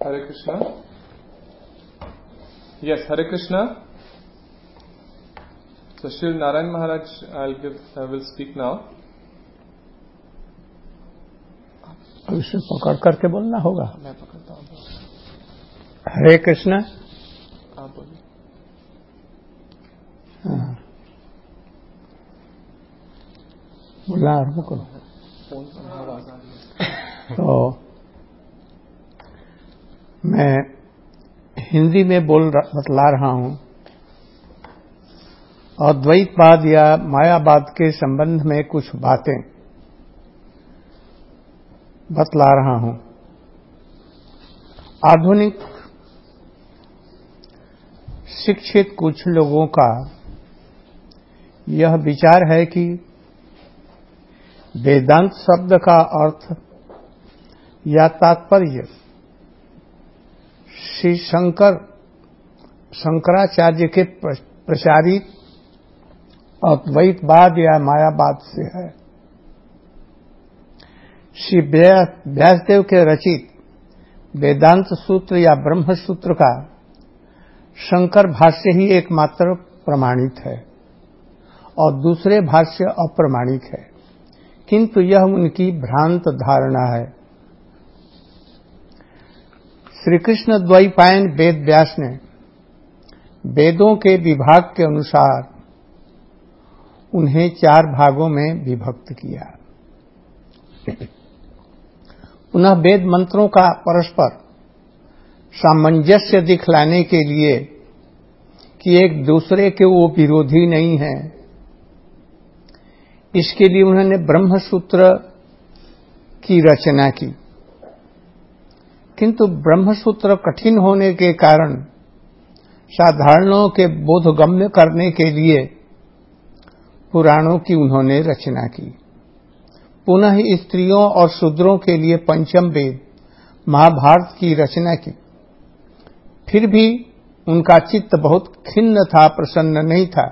Hare Krishna. Yes, Hare Krishna. So Shri Narayan Maharaj, I will speak now. अब इसे पकड़ करके बोलना होगा. मैं पकड़ता हूँ. हरे कृष्ण. आप बोलिए. हाँ, बोलना आरम्भ करो. फोन से आवाज आ रही है. तो मैं हिंदी में बतला रहा हूं. अद्वैतवाद या मायावाद के संबंध में कुछ बातें बतला रहा हूं. आधुनिक शिक्षित कुछ लोगों का यह विचार है कि वेदांत शब्द का अर्थ या तात्पर्य श्री शंकराचार्य के प्रचारित अद्वैतवाद या मायावाद से है. श्री व्यासदेव के रचित वेदांत सूत्र या ब्रह्म सूत्र का शंकर भाष्य ही एकमात्र प्रमाणित है और दूसरे भाष्य अप्रमाणिक है, किंतु यह उनकी भ्रांत धारणा है. श्री कृष्ण द्वैपायन वेद व्यास ने वेदों के विभाग के अनुसार उन्हें 4 भागों में विभक्त किया. पुनः वेद मंत्रों का परस्पर सामंजस्य दिखलाने के लिए कि एक दूसरे के वो विरोधी नहीं हैं, इसके लिए उन्होंने ब्रह्म सूत्र की रचना की. किंतु ब्रह्म सूत्र कठिन होने के कारण साधारणों के बोधगम्य करने के लिए पुराणों की उन्होंने रचना की. पुनः स्त्रियों और शूद्रों के लिए पंचम वेद महाभारत की रचना की. फिर भी उनका चित्त बहुत खिन्न था, प्रसन्न नहीं था.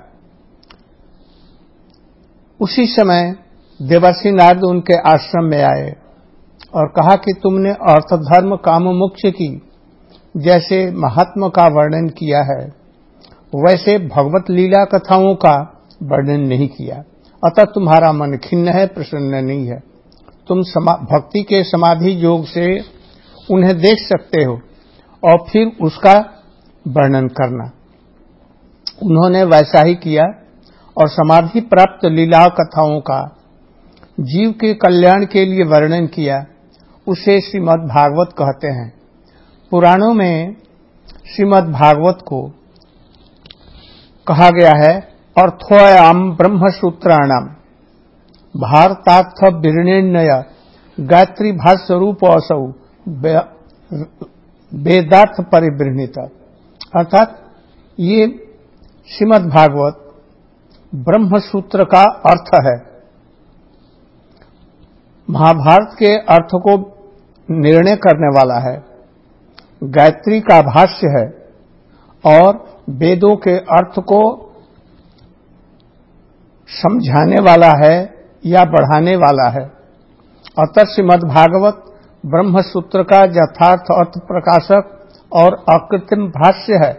उसी समय देवर्षि नारद उनके आश्रम में आए और कहा कि तुमने अर्थ धर्म काम मोक्ष की जैसे महात्मा का वर्णन किया है, वैसे भगवत लीला कथाओं का वर्णन नहीं किया. अतः तुम्हारा मन खिन्न है, प्रसन्न नहीं है. तुम भक्ति के समाधि योग से उन्हें देख सकते हो और फिर उसका वर्णन करना. उन्होंने वैसा ही किया और समाधि प्राप्त लीला कथाओं का जीव के कल्याण के लिए वर्णन किया. उसे श्रीमद् भागवत कहते हैं. पुराणों में श्रीमद् भागवत को कहा गया है अर्थोयाम ब्रह्मसूत्राणाम भारतार्थ विनिर्णय गायत्री भाष्य रूप असौ वेदार्थ परिवृणित. अर्थात ये श्रीमद् भागवत ब्रह्म सूत्र का अर्थ है, महाभारत के अर्थ को निर्णय करने वाला है, गायत्री का भाष्य है और वेदों के अर्थ को समझाने वाला है या बढ़ाने वाला है. अतः श्रीमद् भागवत ब्रह्म सूत्र का यथार्थ अर्थ प्रकाशक और अकृत्रिम भाष्य है.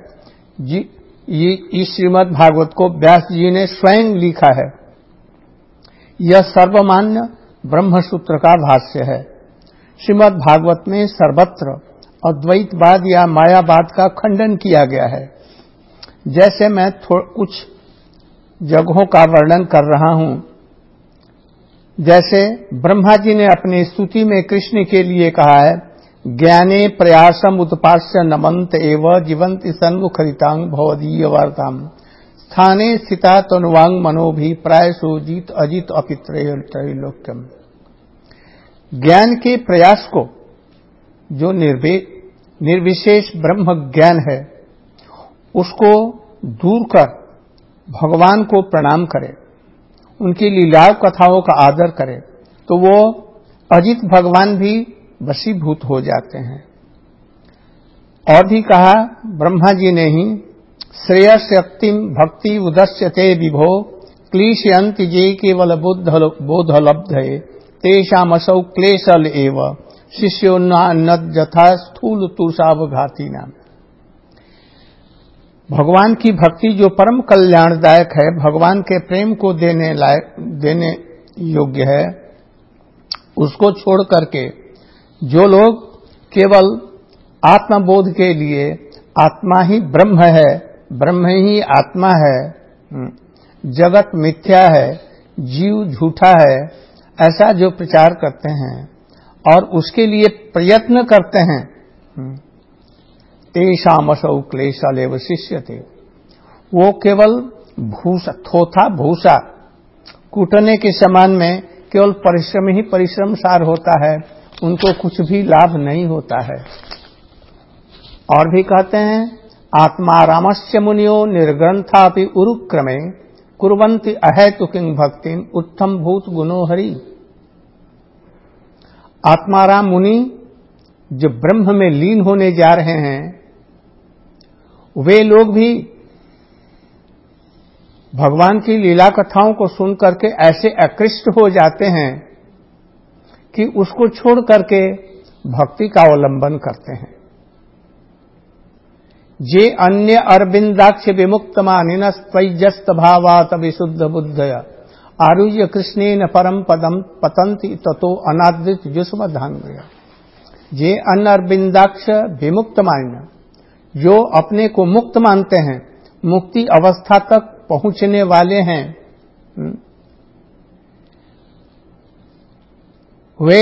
इस श्रीमद् भागवत को व्यास जी ने स्वयं लिखा है. यह सर्वमान्य ब्रह्म सूत्र का भाष्य है. श्रीमद् भागवत में सर्वत्र अद्वैतवाद या मायावाद का खंडन किया गया है. जैसे मैं कुछ जगहों का वर्णन कर रहा हूं. जैसे ब्रह्मा जी ने अपनी स्तुति में कृष्ण के लिए कहा है, ज्ञाने प्रयासम उत्पास्य नमंत एव जीवंति सन्मुखरितांग भवदीय वार्ताम स्थाने स्थिता तनुवांग मनोभि प्रायसो जीत अजित अपित्रैलोक्यम. ज्ञान के प्रयास को, जो निर्विशेष ब्रह्म ज्ञान है, उसको दूर कर भगवान को प्रणाम करे, उनकी लीला कथाओं का आदर करे, तो वो अजित भगवान भी वशीभूत हो जाते हैं. और भी कहा ब्रह्मा जी ने ही, श्रेयस्यक्तिम भक्ति उदस्यते विभो क्लेशयन्ति ये केवल बोधलब्धये तेषामसौ क्लेशल एव शिष्योन्नत जथा स्थूल तुषाव घाती नाम। भगवान की भक्ति जो परम कल्याणदायक है, भगवान के प्रेम को देने योग्य है, उसको छोड़ करके जो लोग केवल आत्मबोध के लिए आत्मा ही ब्रह्म है, ब्रह्म ही आत्मा है, जगत मिथ्या है, जीव झूठा है, ऐसा जो प्रचार करते हैं और उसके लिए प्रयत्न करते हैं, तेषामसौ क्लेशालेव शिष्यते, वो केवल भूसा, थोथा भूसा कूटने के समान में केवल परिश्रम ही परिश्रम सार होता है, उनको कुछ भी लाभ नहीं होता है। और भी कहते हैं, आत्मा रामस्य मुनियो निर्ग्रंथापि उरुक्रमे कुर्वन्ति अहेतुकिं भक्तिं उत्तम भूत गुणो हरि। आत्माराम मुनि जो ब्रह्म में लीन होने जा रहे हैं, वे लोग भी भगवान की लीला कथाओं को सुन करके ऐसे आकृष्ट हो जाते हैं कि उसको छोड़ करके भक्ति का अवलंबन करते हैं। जे अन्य अरविंदाक्ष विमुक्त मानिनस्त्वय्यस्त भावात विशुद्ध बुद्धया आरुह्य कृष्णेन परम पदम पतंति ततो अनादृत जुष्मधान्वया। जे अन्य अरविंदाक्ष विमुक्त मानिना, जो अपने को मुक्त मानते हैं, मुक्ति अवस्था तक पहुंचने वाले हैं, वे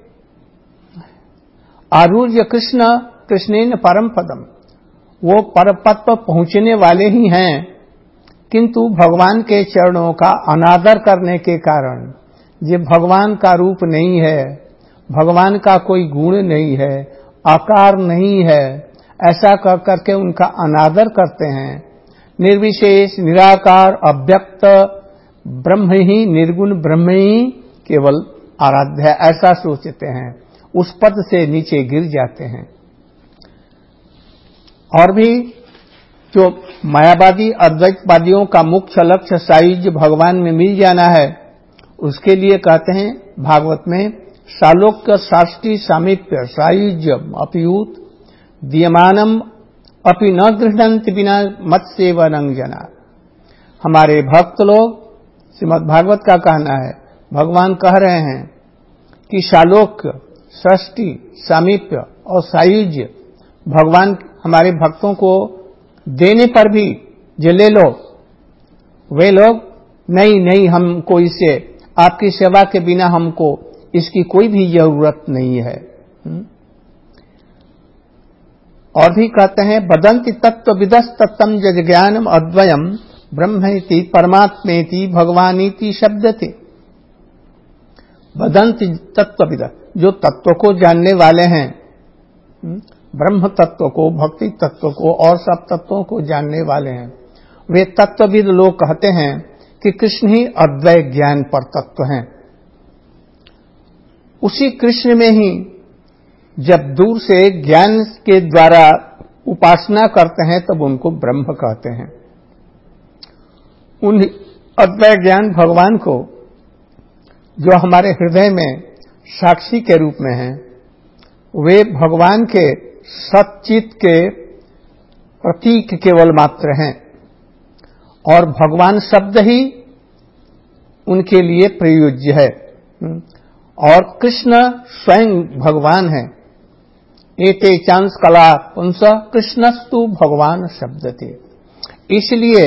आरुह्य कृष्णेन परम पदम, वो परपद पर पहुंचने वाले ही हैं, किंतु भगवान के चरणों का अनादर करने के कारण, ये भगवान का रूप नहीं है, भगवान का कोई गुण नहीं है, आकार नहीं है, ऐसा कर करके उनका अनादर करते हैं। निर्विशेष निराकार अव्यक्त ब्रह्म ही, निर्गुण ब्रह्म ही केवल आराध्य है, ऐसा सोचते हैं, उस पद से नीचे गिर जाते हैं। और भी जो मायावादी अद्वैतवादियों का मुख्य लक्ष्य सायुज्य भगवान में मिल जाना है, उसके लिए कहते हैं भागवत में, सालोक्य साष्टी सामीप्य सायुज्य अपियूत दीयमानम अपि न गृह्णन्ति बिना मत सेवनं जना। हमारे भक्त लोग, श्रीमद् भागवत का कहना है, भगवान कह रहे हैं कि शालोक्य, सृष्टि, सामीप्य और सायुज्य भगवान हमारे भक्तों को देने पर भी जो ले लो, वे लोग नहीं, हमको इससे आपकी सेवा के बिना हमको इसकी कोई भी जरूरत नहीं है। और भी कहते हैं, बदंति तत्वविदस् तत्तम जज ज्ञानम अद्वयम ब्रह्मेति परमात्मेति भगवानीति शब्दते। बदंति तत्वविद, जो तत्व को जानने वाले हैं, ब्रह्म तत्व को, भक्ति तत्व को और सब तत्वों को जानने वाले हैं, वे तत्वविद लोग कहते हैं कि कृष्ण ही अद्वय ज्ञान पर तत्व हैं। उसी कृष्ण में ही जब दूर से ज्ञान के द्वारा उपासना करते हैं तब उनको ब्रह्म कहते हैं। उन अद्वय ज्ञान भगवान को जो हमारे हृदय में साक्षी के रूप में हैं, वे भगवान के सच्चित के प्रतीक केवल मात्र हैं और भगवान शब्द ही उनके लिए प्रयोज्य है और कृष्ण स्वयं भगवान है। एते चांस कला पुंस कृष्णस्तु भगवान शब्दते। इसलिए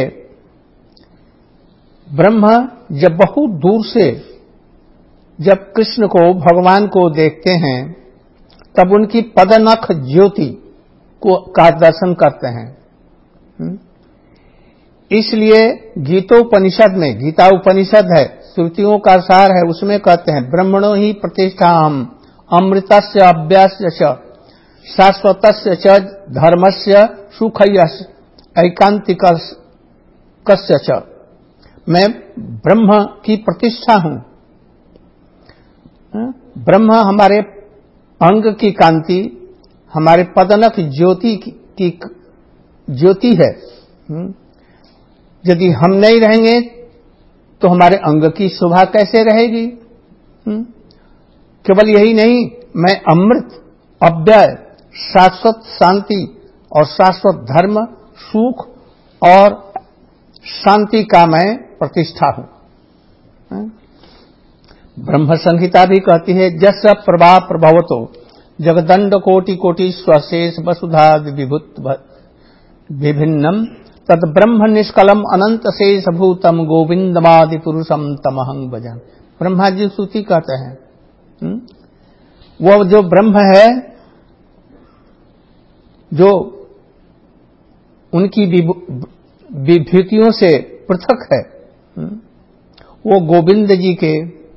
ब्रह्म जब बहुत दूर से जब कृष्ण को, भगवान को देखते हैं, तब उनकी पदनख ज्योति का दर्शन करते हैं। इसलिए गीतोपनिषद में, गीता उपनिषद है, श्रुतियों का सार है, उसमें कहते हैं, ब्रह्मणो ही प्रतिष्ठाम अमृतस्य अभ्यास्य च शाश्वतस्य च धर्मस्य सुखयस्य ऐकांतिकस्य च। मैं ब्रह्म की प्रतिष्ठा हूं। ब्रह्म हमारे अंग की कांति, हमारे पदनख ज्योति की ज्योति है। यदि हम नहीं रहेंगे तो हमारे अंग की शोभा कैसे रहेगी? केवल यही नहीं, मैं अमृत, अव्यय, शाश्वत शांति और शाश्वत धर्म, सुख और शांति का मैं प्रतिष्ठा हूं। ब्रह्म संहिता भी कहती है, जस प्रभा प्रभवतो जगदंड कोटि कोटि स्वशेष वसुधा विभूत विभिन्नम तद ब्रह्म निष्कलम अनंत शेष भूतम गोविंदमादि पुरुषम तमहं भजन। ब्रह्मा जी स्तुति कहते हैं। वो जो ब्रह्म है, जो उनकी विभूतियों से पृथक है, वो गोविंद जी के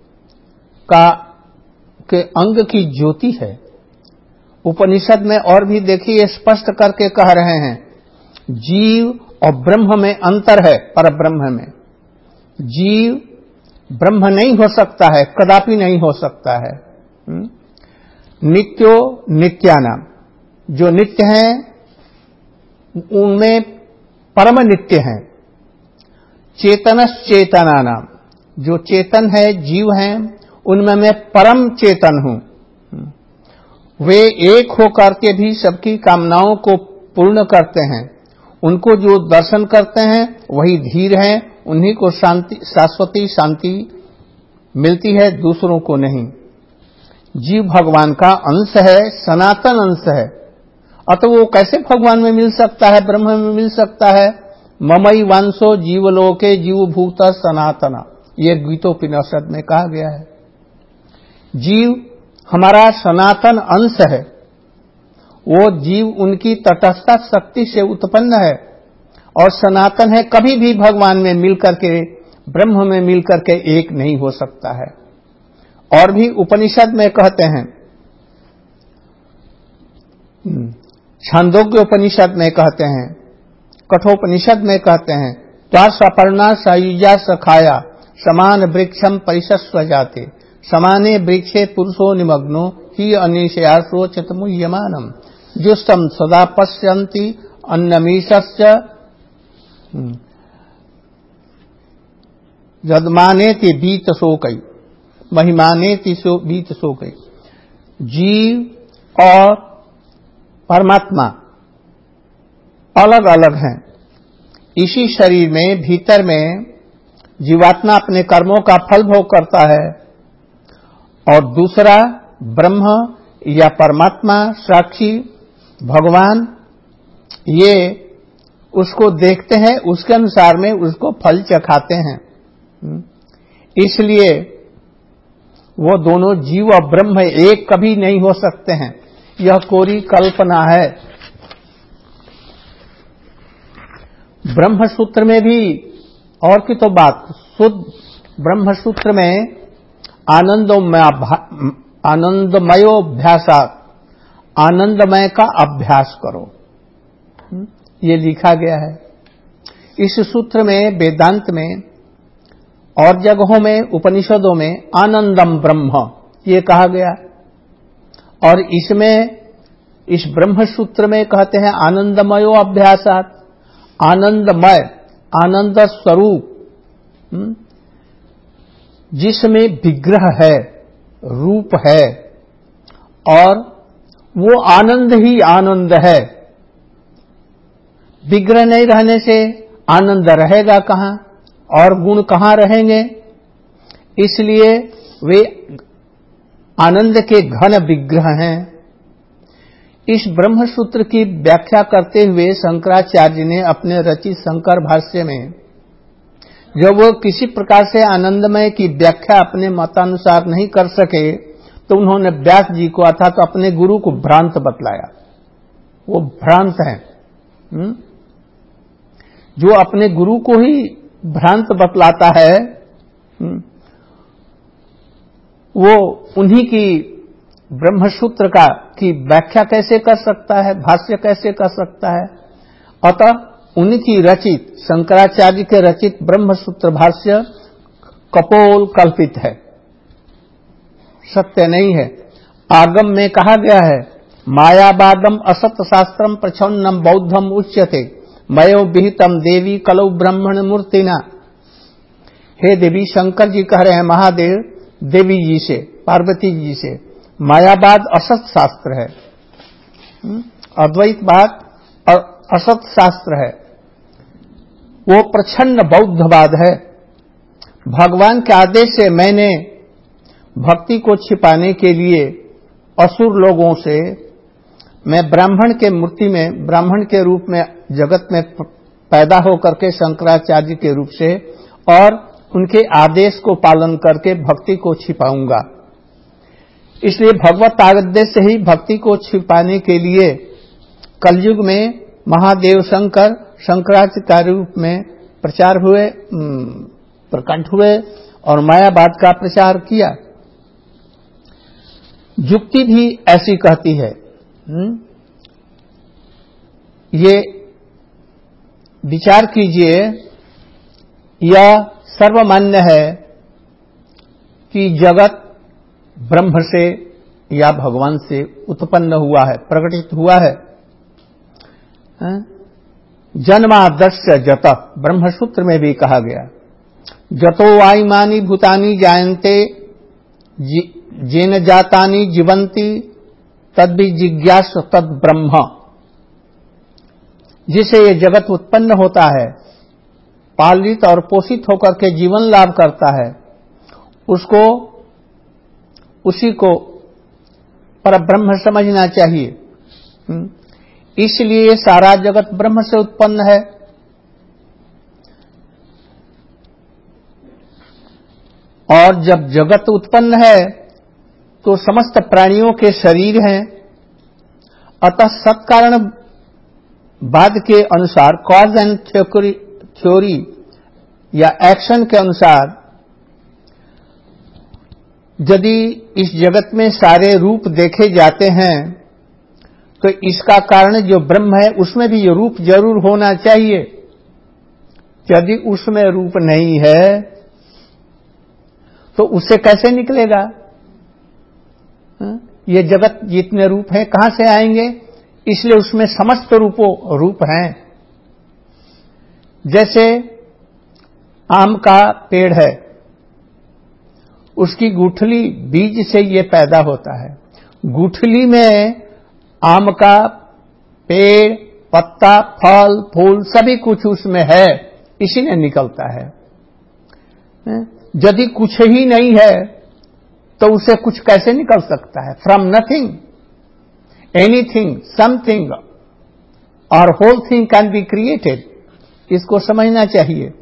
अंग की ज्योति है। उपनिषद में और भी देखिए स्पष्ट करके कह रहे हैं, जीव और ब्रह्म में अंतर है। पर ब्रह्म में जीव ब्रह्म नहीं हो सकता है, कदापि नहीं हो सकता है। नित्यो नित्यानाम, जो नित्य हैं उनमें परम नित्य हैं। चेतनश्चेतनानाम, जो चेतन है, जीव हैं, उनमें मैं परम चेतन हूं। वे एक होकर के भी सबकी कामनाओं को पूर्ण करते हैं। उनको जो दर्शन करते हैं वही धीर हैं, उन्हीं को शांति, शाश्वती शांति मिलती है, दूसरों को नहीं। जीव भगवान का अंश है, सनातन अंश है। अतः वो कैसे भगवान में मिल सकता है, ब्रह्म में मिल सकता है? ममई वांसो जीवलोके जीवभूत सनातना, ये गीतोपनिषद में कहा गया है। जीव हमारा सनातन अंश है। वो जीव उनकी तटस्थ शक्ति से उत्पन्न है और सनातन है, कभी भी भगवान में मिलकर के, ब्रह्म में मिलकर के एक नहीं हो सकता है। और भी उपनिषद में कहते हैं, छांदोग्य उपनिषद में कहते हैं, कठोपनिषद में कहते हैं, त्वा सपर्णा सायुजा सखाया समान वृक्षम परिशस्व जाते समाने वृक्षे पुरुषो निमग्नो ही अनिशयासो चितमुह्यमानम जुष्टम सदा पश्यन्ति अन्नमीशस्य यदमानेति बीत शोकई महिमानेति बीत शोकई। जीव और परमात्मा अलग अलग हैं। इसी शरीर में, भीतर में जीवात्मा अपने कर्मों का फल भोग करता है और दूसरा ब्रह्म या परमात्मा, साक्षी भगवान, ये उसको देखते हैं, उसके अनुसार में उसको फल चखाते हैं। इसलिए वो दोनों जीव और ब्रह्म एक कभी नहीं हो सकते हैं, यह कोरी कल्पना है। ब्रह्म सूत्र में भी और की तो बात, शुद्ध ब्रह्म सूत्र में आनंदमयोभ्यासात, आनंदमय का अभ्यास करो, ये लिखा गया है। इस सूत्र में, वेदांत में और जगहों में, उपनिषदों में आनंदम ब्रह्म ये कहा गया। और इसमें, इस ब्रह्म सूत्र में कहते हैं आनंदमयो अभ्यासात, आनंदमय, आनंद स्वरूप, जिसमें विग्रह है, रूप है और वो आनंद ही आनंद है। विग्रह नहीं रहने से आनंद रहेगा कहां और गुण कहां रहेंगे? इसलिए वे आनंद के घन विग्रह हैं। इस ब्रह्म सूत्र की व्याख्या करते हुए शंकराचार्य ने अपने रचित शंकर भाष्य में, जब वो किसी प्रकार से आनंदमय की व्याख्या अपने मतानुसार नहीं कर सके, तो उन्होंने व्यास जी को अर्थात तो अपने गुरु को भ्रांत बतलाया। वो भ्रांत हैं। जो अपने गुरु को ही भ्रांत बतलाता है, वो उन्हीं की ब्रह्मसूत्र की व्याख्या कैसे कर सकता है, भाष्य कैसे कर सकता है? अतः उनकी रचित, शंकराचार्य के रचित ब्रह्मसूत्र भाष्य कपोल कल्पित है, सत्य नहीं है। आगम में कहा गया है, मायावादम असत शास्त्रम प्रच्छन्नम बौद्धम उच्यते मयो विहितम देवी कलौ ब्रह्मण मूर्तिना। हे देवी, शंकर जी कह रहे हैं महादेव देवी जी से, पार्वती जी से, मायावाद असत शास्त्र है, अद्वैतवाद असत शास्त्र है, वो प्रच्छन्न बौद्धवाद है। भगवान के आदेश से मैंने भक्ति को छिपाने के लिए असुर लोगों से मैं ब्राह्मण के मूर्ति में, ब्राह्मण के रूप में जगत में पैदा होकर के शंकराचार्य के रूप से और उनके आदेश को पालन करके भक्ति को छिपाऊंगा। इसलिए भगवत आदेश से ही भक्ति को छिपाने के लिए कलयुग में महादेव शंकर शंकराचार्य के रूप में प्रचार हुए, प्रकट हुए और मायावाद का प्रचार किया। युक्ति भी ऐसी कहती है। ये विचार कीजिए, यह सर्वमान्य है कि जगत ब्रह्म से या भगवान से उत्पन्न हुआ है, प्रकटित हुआ है। जन्मादस्य जत, ब्रह्मसूत्र में भी कहा गया, जतो वायुमानी भूतानि जायन्ते जेन जातानि जीवन्ति तद्भि जिज्ञास तद ब्रह्म। जिसे ये जगत उत्पन्न होता है, पालित और पोषित होकर के जीवन लाभ करता है, उसको उसी को परब्रह्म समझना चाहिए। इसलिए सारा जगत ब्रह्म से उत्पन्न है। और जब जगत उत्पन्न है तो समस्त प्राणियों के शरीर हैं। अतः सत्कारण बाद के अनुसार, कॉज एंड थ्योरी या एक्शन के अनुसार, यदि इस जगत में सारे रूप देखे जाते हैं तो इसका कारण जो ब्रह्म है उसमें भी ये रूप जरूर होना चाहिए। यदि उसमें रूप नहीं है तो उससे कैसे निकलेगा? ये जगत जितने रूप हैं कहां से आएंगे? इसलिए उसमें समस्त रूप हैं। जैसे आम का पेड़ है, उसकी गुठली बीज से ये पैदा होता है। गुठली में आम का पेड़, पत्ता, फल, फूल सभी कुछ उसमें है, इसी ने निकलता है। यदि कुछ ही नहीं है तो उसे कुछ कैसे निकल सकता है? फ्रॉम नथिंग एनीथिंग, समथिंग और whole thing can be created. इसको समझना चाहिए।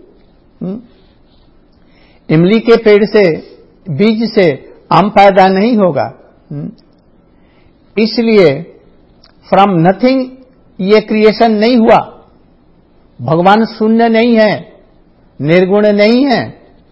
इमली के पेड़ से, बीज से आम पैदा नहीं होगा। इसलिए फ्रॉम नथिंग ये क्रिएशन नहीं हुआ। भगवान शून्य नहीं है, निर्गुण नहीं है।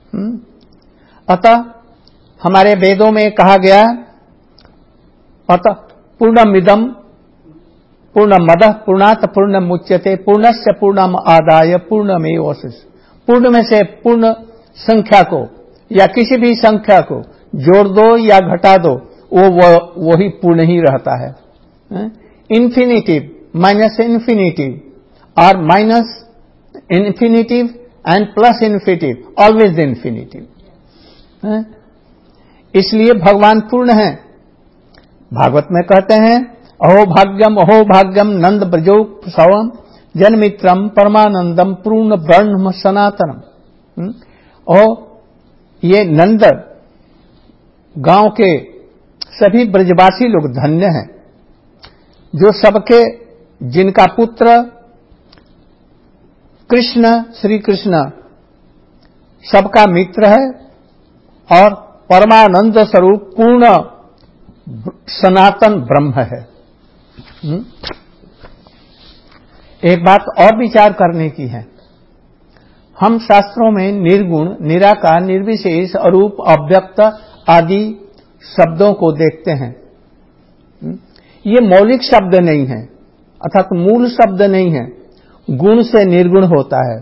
अतः हमारे वेदों में कहा गया, अतः पूर्णमिदं पूर्णमदः पूर्णात् पूर्णमुच्यते पूर्णस्य पूर्णम आदाय पूर्णमेवावशिष्यते। पूर्ण में से पूर्ण संख्या को या किसी भी संख्या को जोड़ दो या घटा दो, वो ही पूर्ण ही रहता है। इन्फिनिटिव माइनस इन्फिनिटिव और minus infinitive and plus infinitive, always infinitive. इसलिए भगवान पूर्ण है। भागवत में कहते हैं, अहो भाग्यम नंद ब्रजो सवम जन्मित्रम परमानंदम पूर्ण ब्रह्म सनातनम। ये नंद गांव के सभी ब्रजवासी लोग धन्य हैं, जो सबके, जिनका पुत्र कृष्ण, श्री कृष्ण सबका मित्र है और परमानंद स्वरूप पूर्ण सनातन ब्रह्म है। एक बात और विचार करने की है। हम शास्त्रों में निर्गुण, निराकार, निर्विशेष, अरूप, अव्यक्त आदि शब्दों को देखते हैं। ये मौलिक शब्द नहीं है, अर्थात मूल शब्द नहीं है। गुण से निर्गुण होता है,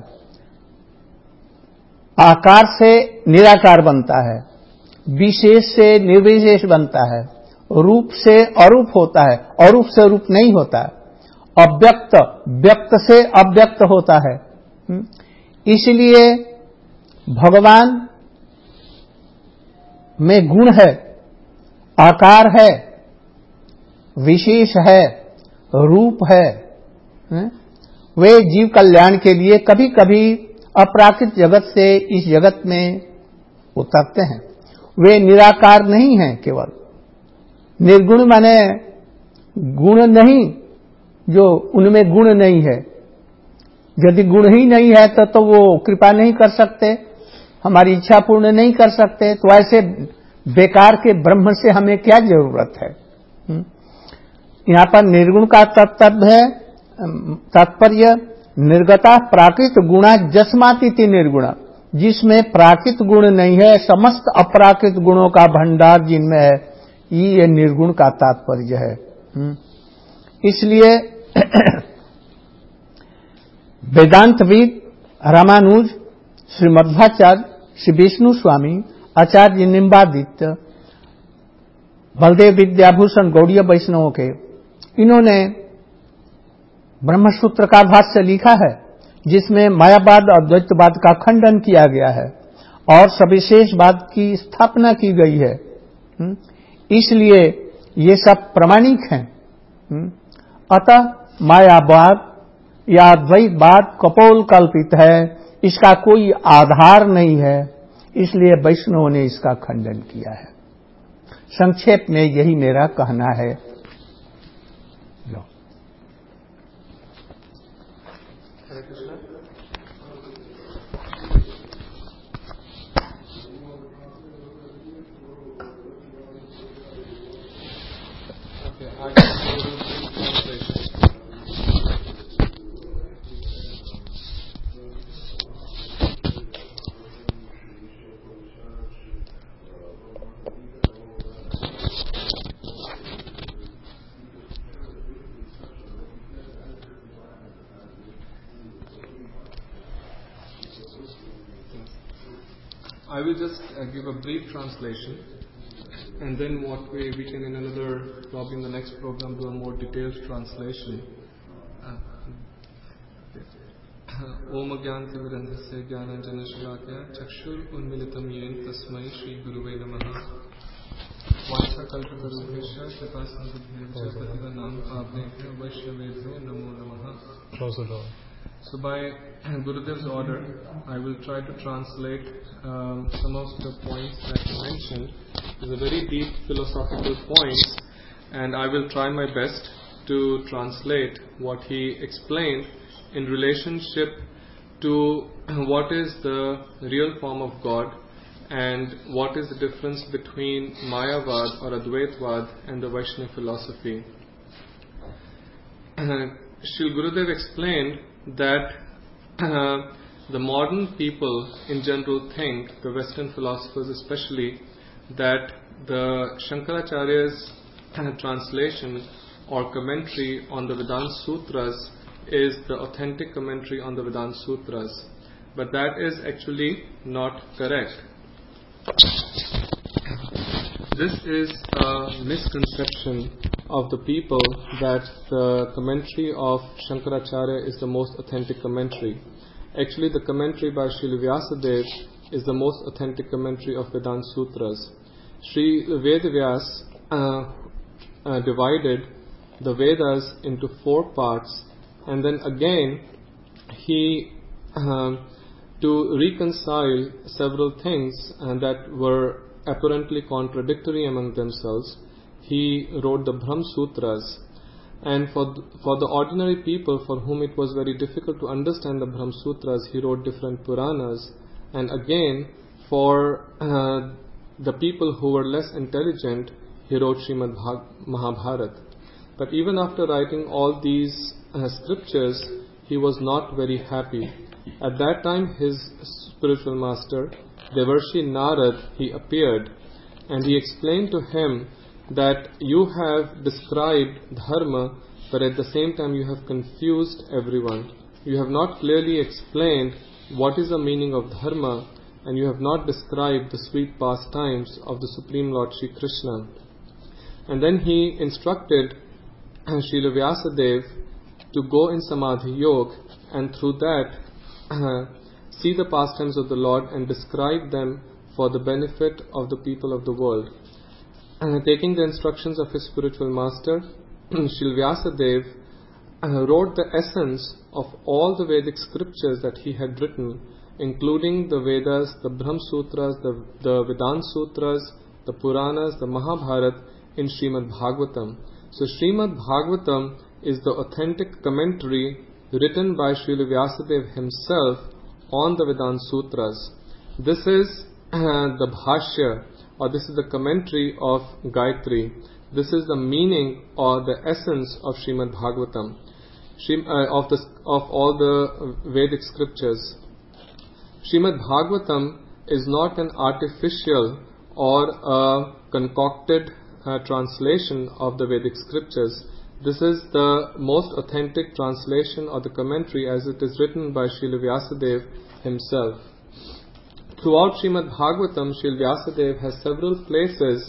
आकार से निराकार बनता है, विशेष से निर्विशेष बनता है, रूप से अरूप होता है, अरूप से रूप नहीं होता है, अव्यक्त व्यक्त से अव्यक्त होता है। इसलिए भगवान में गुण है आकार है, विशेष है, रूप है, वे जीव कल्याण के लिए कभी कभी अपराकृत जगत से इस जगत में उतरते हैं। वे निराकार नहीं हैं, केवल निर्गुण माने गुण नहीं, जो उनमें गुण नहीं है। यदि गुण ही नहीं है तो वो कृपा नहीं कर सकते, हमारी इच्छा पूर्ण नहीं कर सकते। तो ऐसे बेकार के ब्रह्म से हमें क्या जरूरत है। यहां पर निर्गुण का तात्पर्य निर्गता प्राकृत गुणा जस्मातिथि निर्गुण, जिसमें प्राकृत गुण नहीं है, समस्त अपराकृत गुणों का भंडार जिनमें है, ये निर्गुण का तात्पर्य है। इसलिए वेदांतविद रामानुज, श्री मध्वाचार्य, श्री विष्णु स्वामी, आचार्य निम्बादित्य, बलदेव विद्याभूषण गौड़ीय वैष्णवों के, इन्होंने ब्रह्मसूत्र का भाष्य लिखा है, जिसमें मायावाद और द्वैतवाद का खंडन किया गया है और सविशेषवाद की स्थापना की गई है। इसलिए ये सब प्रमाणिक हैं। अतः मायावाद या द्वैतवाद कपोल कल्पित है, इसका कोई आधार नहीं है, इसलिए वैष्णवों ने इसका खंडन किया है। संक्षेप में यही मेरा कहना है। I will just give a brief translation, and then what we can in another, probably in the next program, do a more detailed translation. Om Agyantimirandhasya Jnananjanashalakaya Chakshur Unmilitam Yen Tasmai Shri Guruve Namaha Vacha Kalpatarubhesha Kripasandubhyascha Pativanam Pavnebhyo Vaishnavebhyo Namo Namaha. Close the door. So by Gurudev's order, I will try to translate some of the points that he mentioned. It's a very deep philosophical points, and I will try my best to translate what he explained in relationship to what is the real form of God and what is the difference between Mayavad or Advaitvad and the Vaishnava philosophy. Shri Gurudev explained that the modern people in general think, the Western philosophers especially, that the Shankaracharya's translation or commentary on the Vedanta Sutras is the authentic commentary on the Vedanta Sutras. But that is actually not correct. This is a misconception of the people that the commentary of Shankaracharya is the most authentic commentary. Actually, the commentary by Srila Vyasadeva is the most authentic commentary of Vedanta Sutras. Sri Vedavyas divided the Vedas into 4 parts, and then again he to reconcile several things that were apparently contradictory among themselves, he wrote the Brahm Sutras. And for the ordinary people for whom it was very difficult to understand the Brahm Sutras, he wrote different Puranas. And again, for the people who were less intelligent, he wrote Srimad Mahabharata. But even after writing all these scriptures, he was not very happy. At that time, his spiritual master, Devarshi Narad, he appeared, and he explained to him that you have described dharma, but at the same time you have confused everyone. You have not clearly explained what is the meaning of dharma, and you have not described the sweet pastimes of the Supreme Lord Shri Krishna. And then he instructed Srila Vyasadeva to go in Samadhi Yoga, and through that see the pastimes of the Lord and describe them for the benefit of the people of the world. taking the instructions of his spiritual master, Srila Vyasadeva wrote the essence of all the Vedic scriptures that he had written, including the Vedas, the Brahma Sutras, the Vedanta Sutras, the Puranas, the Mahabharata in Srimad Bhagavatam. So Srimad Bhagavatam is the authentic commentary written by Srila Vyasadeva himself on the Vedanta Sutras. This is the Bhashya, or this is the commentary of Gayatri. This is the meaning or the essence of Srimad Bhagavatam, of all the Vedic scriptures. Srimad Bhagavatam is not an artificial or a concocted translation of the Vedic scriptures. This is the most authentic translation or the commentary as it is written by Srila Vyasadeva himself. Throughout Srimad Bhagavatam, Srila Vyasadeva has several places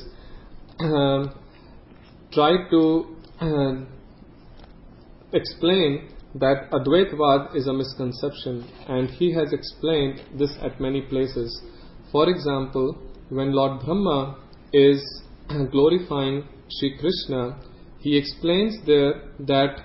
tried to explain that Advaitavad is a misconception, and he has explained this at many places. For example, when Lord Brahma is glorifying Sri Krishna, he explains there that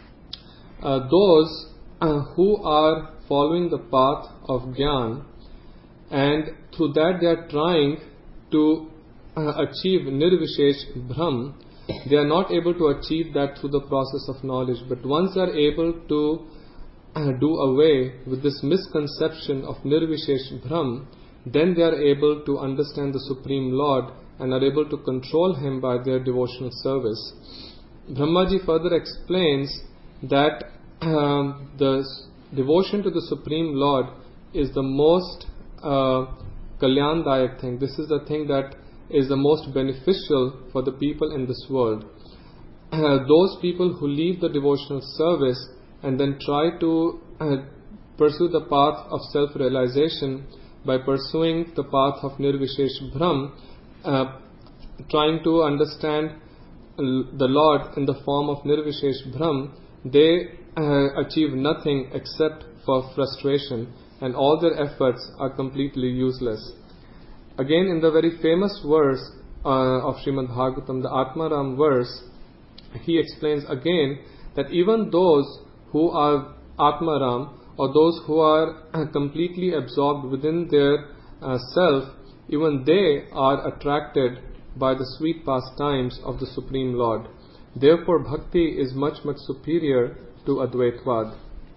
those who are following the path of Gyan, and through that they are trying to achieve Nirvishesh Brahm, they are not able to achieve that through the process of knowledge. But once they are able to do away with this misconception of Nirvishesh Brahm, then they are able to understand the Supreme Lord and are able to control Him by their devotional service. Brahmaji further explains that the devotion to the Supreme Lord is the most Kalyandayak thing. This is the thing that is the most beneficial for the people in this world. Those people who leave the devotional service and then try to pursue the path of self-realization by pursuing the path of Nirvishesh Brahm, trying to understand the Lord in the form of Nirvishesh Brahm, they achieve nothing except for frustration, and all their efforts are completely useless. Again, in the very famous verse of Srimad Bhagavatam, the Atmaram verse, he explains again that even those who are Atmaram, or those who are completely absorbed within their self, even they are attracted by the sweet pastimes of the Supreme Lord. Therefore, bhakti is much, much superior to Advaitvad.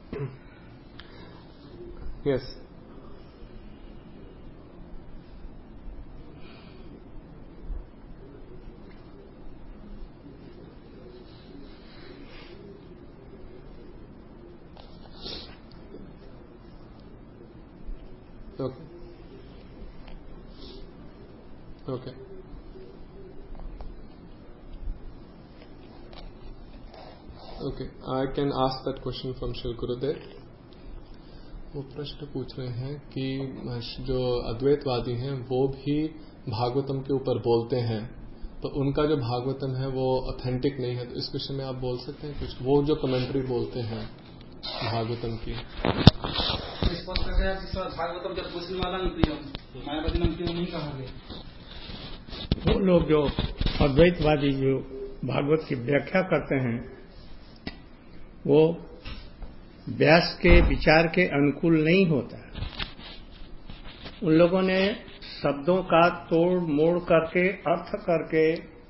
Yes. Okay. Okay. I can ask that question from Shri Gurudev. वो प्रश्न पूछ रहे हैं कि जो अद्वैतवादी हैं वो भी भागवतम के ऊपर बोलते हैं, तो उनका जो भागवतम है वो ऑथेंटिक नहीं है, तो इस विषय में आप बोल सकते हैं कुछ? वो जो कमेंट्री बोलते हैं भागवतम की, भागवतम जब मायावादी क्यों नहीं कहा गया? वो लोग जो अद्वैतवादी जो भागवत की व्याख्या करते हैं वो व्यास के विचार के अनुकूल नहीं होता। उन लोगों ने शब्दों का तोड़ मोड़ करके अर्थ करके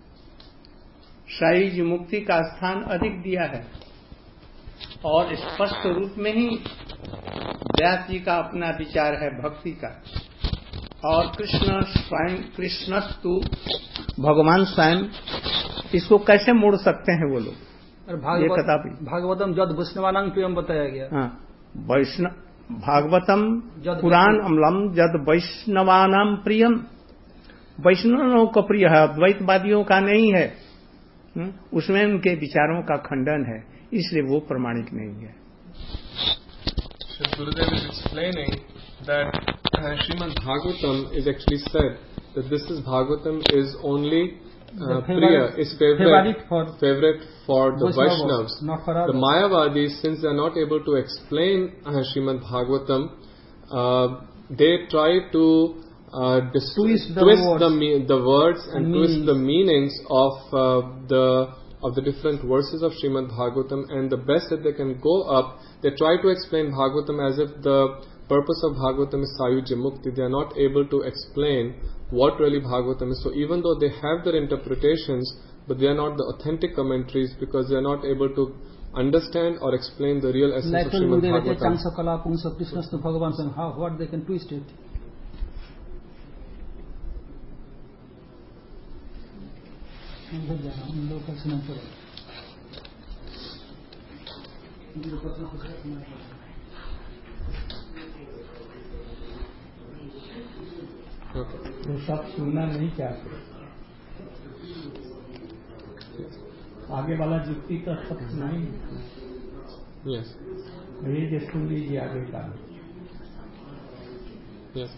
साईज मुक्ति का स्थान अधिक दिया है, और स्पष्ट रूप में ही व्यास जी का अपना विचार है भक्ति का, और कृष्ण स्वयं कृष्णस्तु भगवान स्वयं, इसको कैसे मोड़ सकते हैं वो लोग? भागवतम जद वैष्णवानां प्रियम बताया गया। हाँ, भागवतम पुराण अमलम जद वैष्णवानां प्रियम, वैष्णवों का प्रिय है, अद्वैतवादियों का नहीं है। उसमें उनके विचारों का खंडन है, इसलिए वो प्रमाणिक नहीं है। Gurudev is explaining that Srimad Bhagavatam is actually said that this is Bhagavatam is only Priya, is favorite for the Vaishnavas. Not for others. The Mayavadis, since they are not able to explain Srimad Bhagavatam, they try to Twist the twist words. the words and And twist the meanings. meanings of the different verses of Srimad Bhagavatam, and the best that they can go up, they try to explain Bhagavatam as if the purpose of Bhagavatam is Sayujya Mukti. They are not able to explain what really Bhagavatam is. So even though they have their interpretations, but they are not the authentic commentaries, because they are not able to understand or explain the real essence of Srimad Bhagavatam. What they can twist it. वो सब सुनना नहीं चाहते, आगे वाला जुक्ति का सब नहीं। Yes. ये जो सुन लीजिए आगे का। Yes.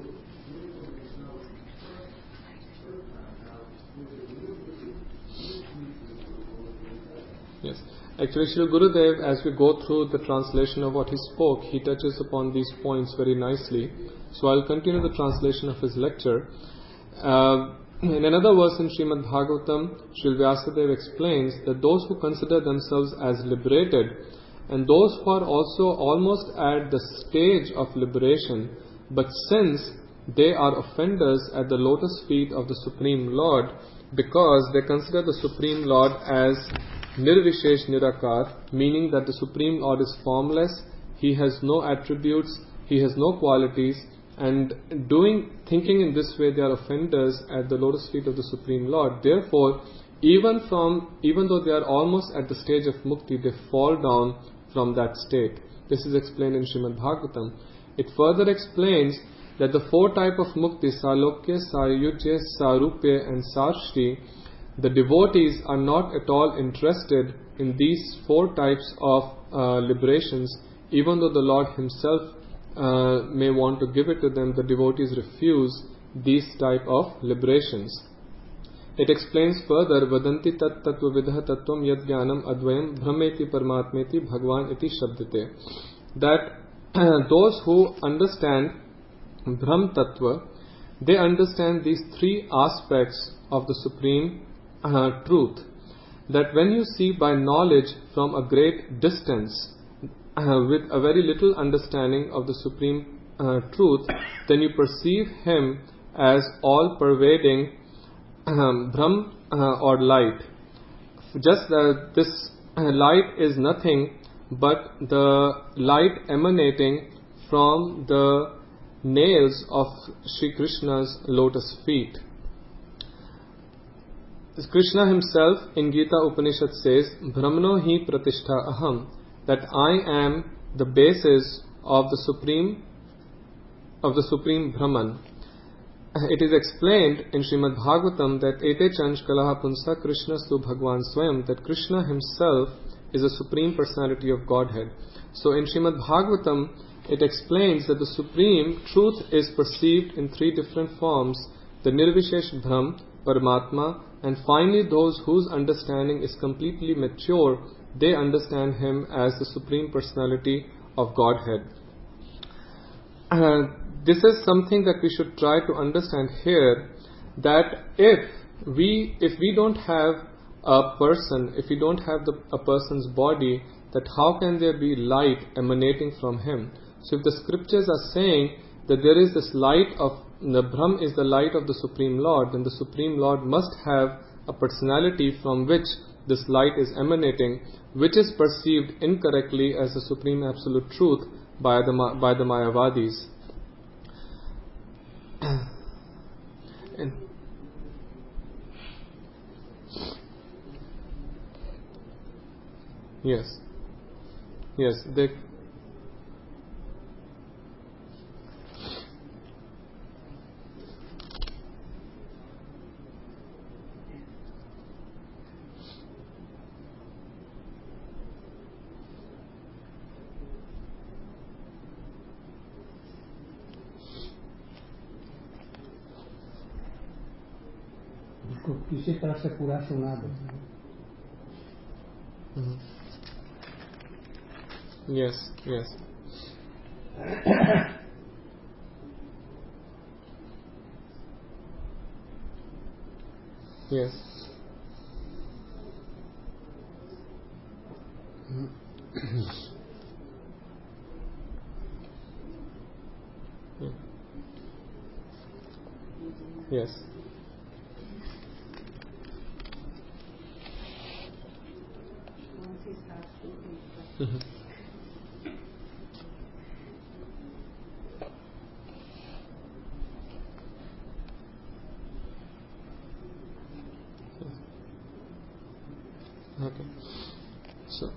Yes. Actually, Sri Gurudev, as we go through the translation of what he spoke, he touches upon these points very nicely. So I'll continue the translation of his lecture. In another verse in Srimad Bhagavatam, Sri Vyasadeva explains that those who consider themselves as liberated and those who are also almost at the stage of liberation, but since they are offenders at the lotus feet of the Supreme Lord, because they consider the Supreme Lord as Nirvishesh Nirakar, meaning that the Supreme Lord is formless, He has no attributes, He has no qualities, and thinking in this way, they are offenders at the lotus feet of the Supreme Lord. Therefore, even though they are almost at the stage of mukti, they fall down from that state. This is explained in Srimad Bhagavatam. It further explains that the four types of mukti, Salokya, Sayujya, Sarupya and Sarshri, the devotees are not at all interested in these four types of liberations. Even though the Lord Himself may want to give it to them, the devotees refuse these type of liberations. It explains further, Vadanti tat tattva vidha tattvam yad jnanam advayam brahmeti paramatmeti bhagwan iti shabdite. That those who understand Brahm Tattva, they understand these three aspects of the Supreme Truth. That when you see by knowledge from a great distance, with a very little understanding of the Supreme Truth, then you perceive Him as all-pervading Brahm or light. Just that this light is nothing but the light emanating from the nails of Sri Krishna's lotus feet. Krishna himself in Gita Upanishad says, Brahmano hi pratishtha aham, that I am the basis of the Supreme Brahman. It is explained in Srimad Bhagavatam that Ete chanch kalaha punsa Krishna su Bhagwan Swayam, that Krishna himself is the Supreme Personality of Godhead. So in Srimad Bhagavatam, it explains that the Supreme Truth is perceived in three different forms: the Nirvishesh Brahm, Paramatma, and finally those whose understanding is completely mature, they understand Him as the Supreme Personality of Godhead. This is something that we should try to understand here, that if we don't have a person, if we don't have a person's body, that how can there be light emanating from him? So if the scriptures are saying that there is this light of the Brahm is the light of the Supreme Lord, then the Supreme Lord must have a personality from which this light is emanating, which is perceived incorrectly as the Supreme Absolute Truth by the Mayavadis. Yes, they. किसी तरह से पूरा सुना दो. Yes. Yes. Yes. Mhm. Okay. So,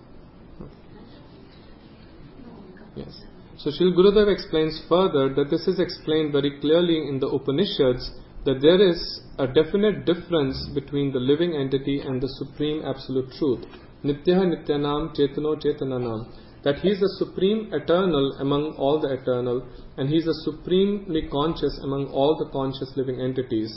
yes. So Srila Gurudev explains further that this is explained very clearly in the Upanishads, that there is a definite difference between the living entity and the Supreme Absolute Truth. Nityaha Nityanam Chetano Chetananam. That he is the Supreme Eternal among all the eternal, and he is the Supremely Conscious among all the conscious living entities.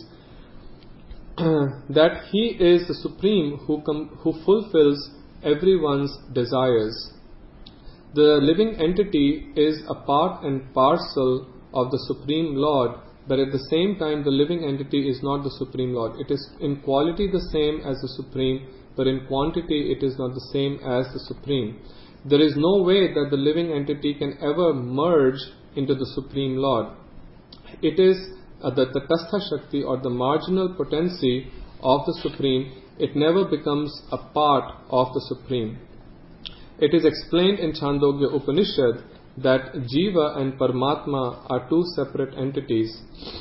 That he is the Supreme who fulfills everyone's desires. The living entity is a part and parcel of the Supreme Lord, but at the same time the living entity is not the Supreme Lord. It is in quality the same as the Supreme, but in quantity it is not the same as the Supreme. There is no way that the living entity can ever merge into the Supreme Lord. It is the Tatastha Shakti or the marginal potency of the Supreme. It never becomes a part of the Supreme. It is explained in Chandogya Upanishad that Jiva and Paramatma are two separate entities,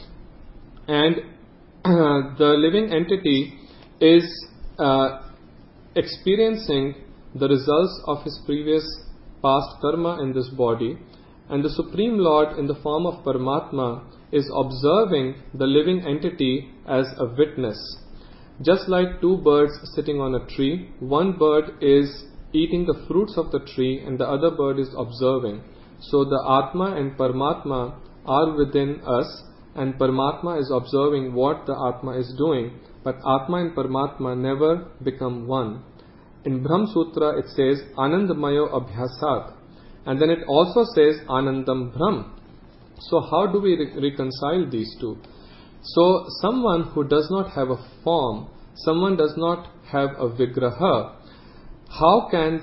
and the living entity is experiencing the results of his previous past karma in this body, and the Supreme Lord in the form of Paramatma is observing the living entity as a witness. Just like two birds sitting on a tree, one bird is eating the fruits of the tree and the other bird is observing. So the Atma and Paramatma are within us, and Paramatma is observing what the Atma is doing, but Atma and Paramatma never become one. In Brahm Sutra it says Anandamayo Abhyasat, and then it also says Anandam Brahm. So how do we reconcile these two? So someone who does not have a form, someone does not have a vigraha, how can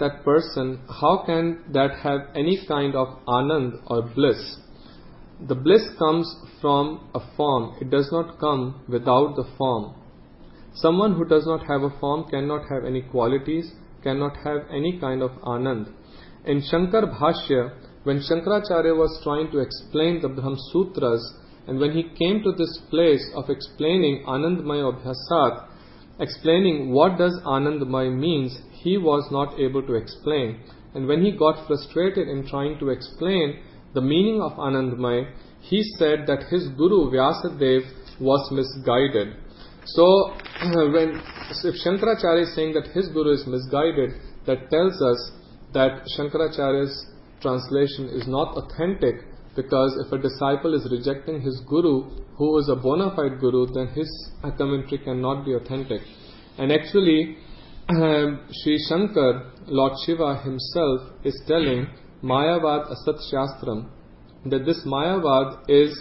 that have any kind of anand or bliss? The bliss comes from a form. It does not come without the form. Someone who does not have a form cannot have any qualities, cannot have any kind of anand. In Shankar Bhashya, when Shankaracharya was trying to explain the Brahm Sutras, and when he came to this place of explaining Anandmaya Abhyasat, explaining what does Anandmaya means, he was not able to explain. And when he got frustrated in trying to explain the meaning of Anandmaya, he said that his Guru Vyasadev was misguided. So, if Shankaracharya is saying that his Guru is misguided, that tells us that Shankaracharya's translation is not authentic, because if a disciple is rejecting his Guru, who is a bona fide Guru, then his commentary cannot be authentic. And actually, Sri Shankar, Lord Shiva himself, is telling Mayavad Asat Shastram, that this Mayavad is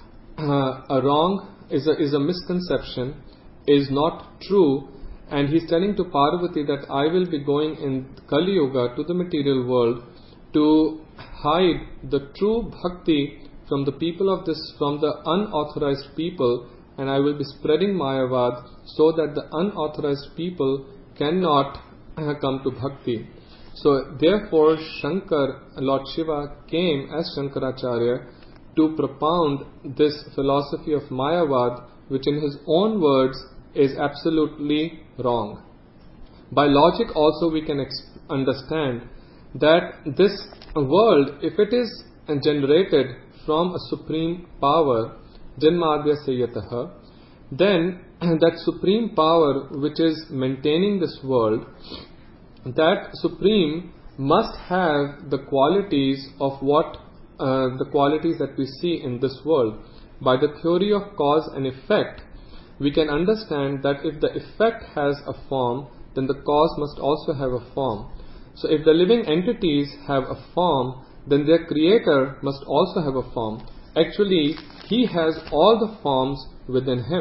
is a misconception, is not true, and he's telling to Parvati that I will be going in Kali Yuga to the material world to hide the true bhakti from the people of this, from the unauthorized people, and I will be spreading Mayavad so that the unauthorized people cannot come to bhakti. So therefore Shankar, Lord Shiva, came as Shankaracharya to propound this philosophy of Mayavad, which in his own words is absolutely wrong. By logic also we can understand that this world, if it is generated from a supreme power, Janmadya Sayataha, then that supreme power which is maintaining this world, that supreme must have the qualities of the qualities that we see in this world. By the theory of cause and effect, we can understand that if the effect has a form, then the cause must also have a form. So if the living entities have a form, then their creator must also have a form. Actually, he has all the forms within him.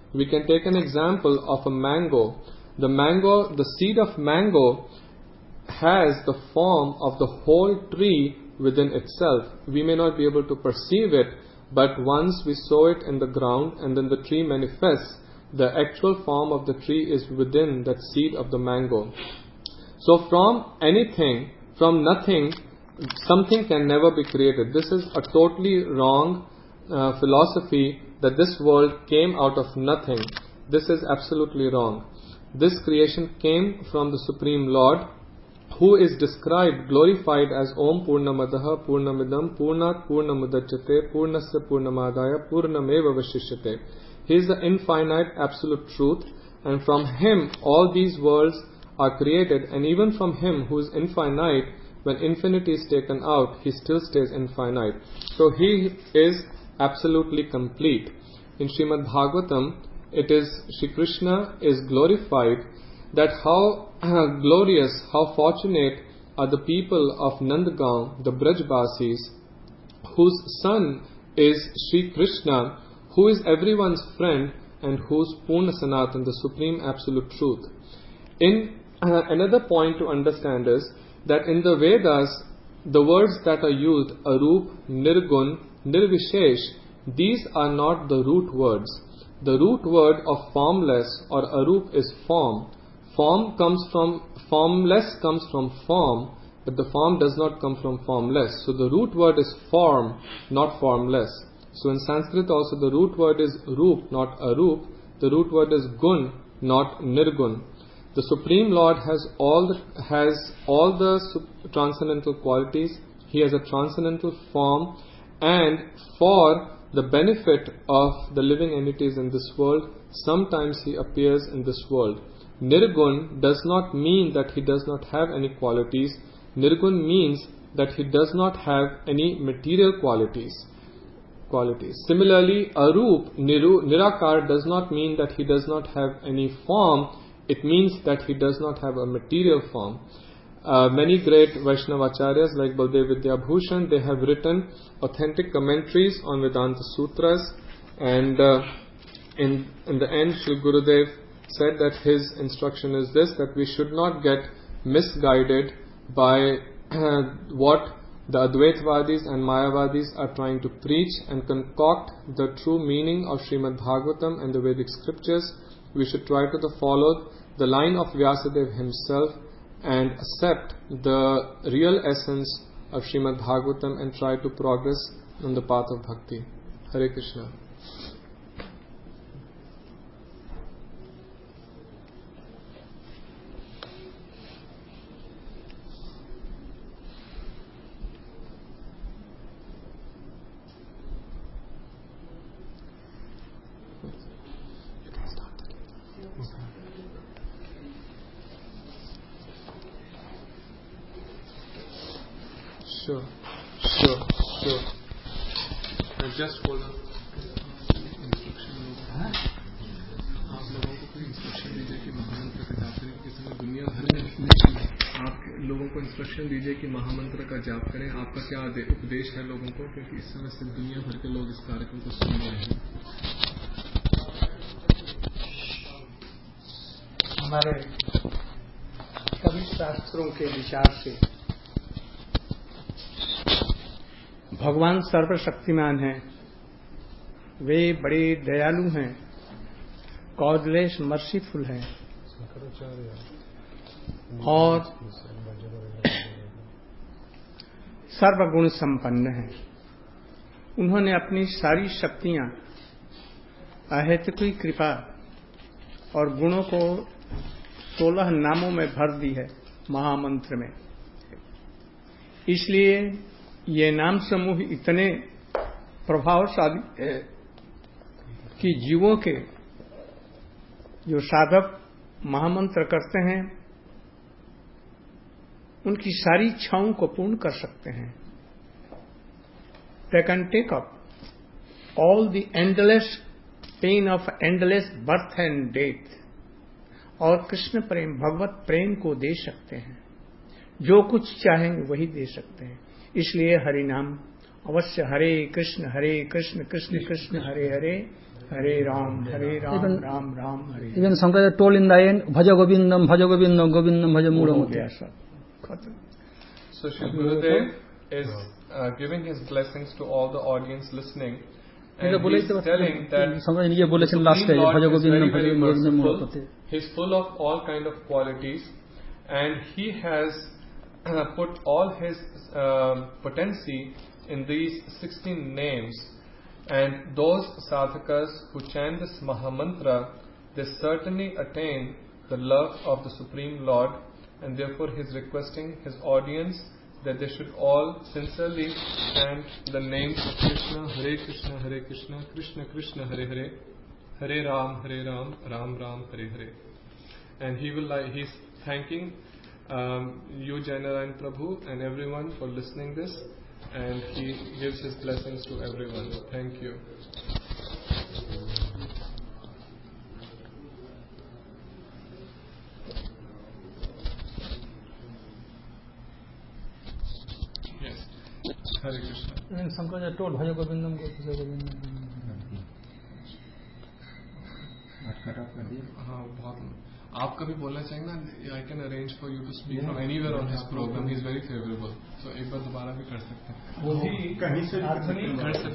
We can take an example of a mango. The seed of mango has the form of the whole tree within itself. We may not be able to perceive it, but once we sow it in the ground and then the tree manifests, the actual form of the tree is within that seed of the mango. So from anything, from nothing, something can never be created. This is a totally wrong philosophy that this world came out of nothing. This is absolutely wrong. This creation came from the Supreme Lord, who is described, glorified as Om Purnamadaha Purnamidam Purnat Purnamudachyate Purnasya Purnamadaya Purnameva Vashishyate. He is the infinite absolute truth, and from Him all these worlds are created, and even from Him who is infinite, when infinity is taken out, He still stays infinite. So He is absolutely complete. In Srimad Bhagavatam, it is Shri Krishna is glorified that how glorious, how fortunate are the people of Nandagaon, the Brajbasis, whose son is Shri Krishna, who is everyone's friend and whose Purna Sanatan, the supreme absolute truth. In another point to understand is that in the Vedas, the words that are used, Arup, Nirgun, Nirvishesh, these are not the root words. The root word of formless or Arup is form. Formless comes from form, but the form does not come from formless. So the root word is form, not formless. So in Sanskrit also the root word is Roop, not Arup. The root word is Gun, not Nirgun. The Supreme Lord has all the transcendental qualities. He has a transcendental form, and for the benefit of the living entities in this world, sometimes He appears in this world. Nirgun does not mean that He does not have any qualities. Nirgun means that He does not have any material qualities. Similarly, Arup, Nirakar does not mean that He does not have any form. It means that He does not have a material form. Many great Vaishnavacharyas like Baldev Vidyabhushan, they have written authentic commentaries on Vedanta Sutras, and in the end Shri Gurudev said that his instruction is this, that we should not get misguided by what the Advaitvadis and Mayavadis are trying to preach and concoct the true meaning of Srimad Bhagavatam and the Vedic scriptures. We should try to follow the line of Vyasadeva himself and accept the real essence of Srimad Bhagavatam and try to progress on the path of bhakti. Hare Krishna. Sure. Just hold on. आप लोगों को कोई instruction दीजिए कि महामंत्र का जाप करें, किसी में दुनिया भर में आप लोगों को इंस्ट्रक्शन दीजिए कि महामंत्र का जाप करें. आपका क्या उपदेश है लोगों को, क्योंकि इस समय से दुनिया भर के लोग इस कार्यक्रम को सुन रहे हैं. हमारे सभी शास्त्रों के विचार से भगवान सर्वशक्तिमान हैं, वे बड़े दयालु हैं, गॉडलेस मर्सीफुल हैं और सर्वगुण संपन्न हैं. उन्होंने अपनी सारी शक्तियां अहेतुकी कृपा और गुणों को 16 नामों में भर दी है महामंत्र में. इसलिए ये नाम समूह इतने प्रभावशाली है कि जीवों के जो साधक महामंत्र करते हैं उनकी सारी इच्छाओं को पूर्ण कर सकते हैं. They can take up all the endless pain of endless birth and death और कृष्ण प्रेम, भगवत प्रेम को दे सकते हैं. जो कुछ चाहेंगे वही दे सकते हैं. इसलिए हरि नाम अवश्य, हरे Krishna Krishna Krishna Hare Hare, Hare Ram, Ram Ram, Hare. Even Shankaracharya told in the end, Bhaja Govindam, Govindam Bhaja Mulamati. So Shri Gurudev is giving his blessings to all the audience listening, and he's telling that Supreme Lord is very merciful. He's full of all kind of qualities, and he has put all his potency in these 16 names. And those sadhakas who chant this Mahamantra, they certainly attain the love of the Supreme Lord, and therefore he is requesting his audience that they should all sincerely chant the names of Krishna, Hare Krishna, Krishna Krishna, Hare Hare, Hare Ram, Ram Ram, Hare Hare. And he's thanking you, Jainarayan Prabhu, and everyone for listening this. And he gives his blessings to everyone. Thank you. Yes. Hare Krishna. Even Shankaracharya told Bhaja Govindam, Bhaja Govindam. हाँ बहुत आप कभी बोलना चाहिए ना I can arrange for you to speak from anywhere on his program. He is very favorable. So एक बार दोबारा भी कर सकते हैं.